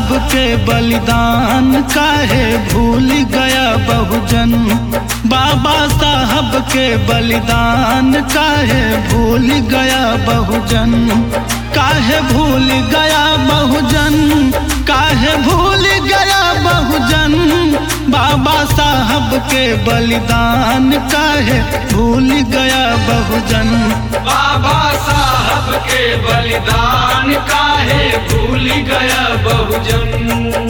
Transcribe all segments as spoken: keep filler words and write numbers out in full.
साहब के बलिदान काहे भूल गया बहुजन। बाबा साहब के बलिदान काहे भूल गया बहुजन। काहे भूल गया बहुजन, काहे भूल गया बहुजन। बाबा साहब के बलिदान काहे भूल गया बहुजन। बाबा साहब के बलिदान काहे भूल गया बहुजन।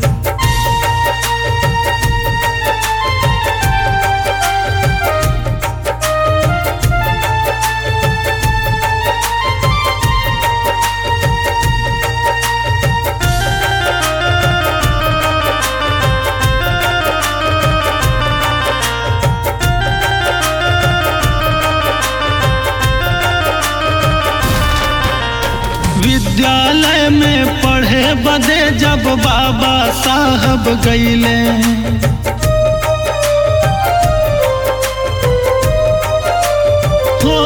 विद्यालय में पढ़े बदे जब बाबा साहब गईले, हो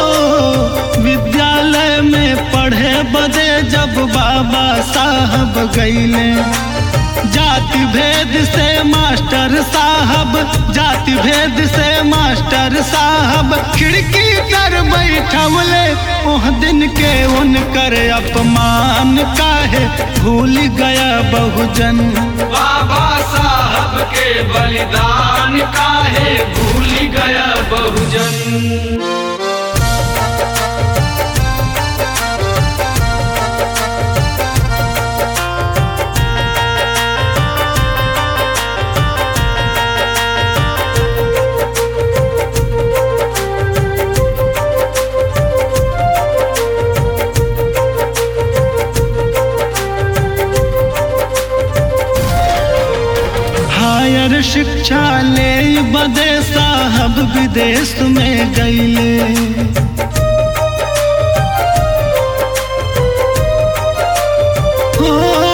विद्यालय में पढ़े बदे जब बाबा साहब गईले। जाति भेद से मास्टर साहब, जाति भेद से मास्टर साहब खिड़की तर बैठवले। ओह दिन के उनकर अपमान काहे भूल गया बहुजन। बाबा साहब के बलिदान काहे भूल गया बहुजन। हायर शिक्षा ले बदे साहब विदेश में गईले। हो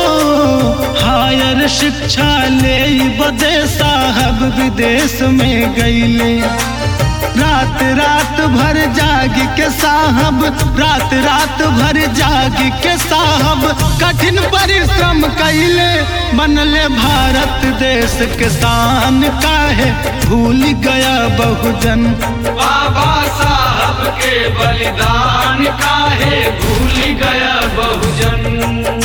हायर शिक्षा ले बदे साहब विदेश में गईले। रात रात भर जाग के साहब, रात रात भर जाग के साहब कठिन परिश्रम कैले। बनले भारत देश के शान काहे भूल गया बहुजन। बाबा साहब के बलिदान काहे भूल गया बहुजन।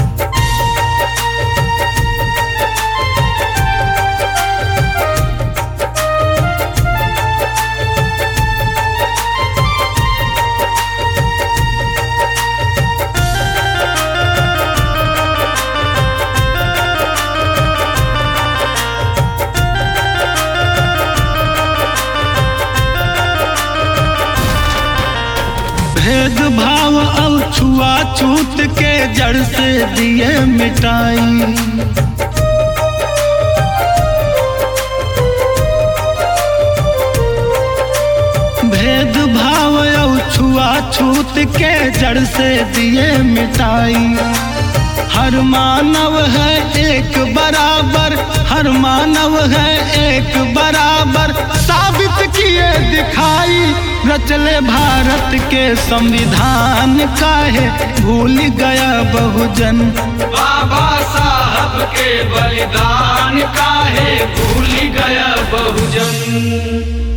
भेदभाव और छुआछूत के जड़ से दिए मिटाई। भेदभाव और छुआछूत के जड़ से दिए मिटाई। हर मानव है एक बराबर, हर मानव है एक बराबर साबित किए दिखाई। रचले भारत के संविधान काहे भूल गया बहुजन। बाबा साहब के बलिदान काहे भूल गया बहुजन।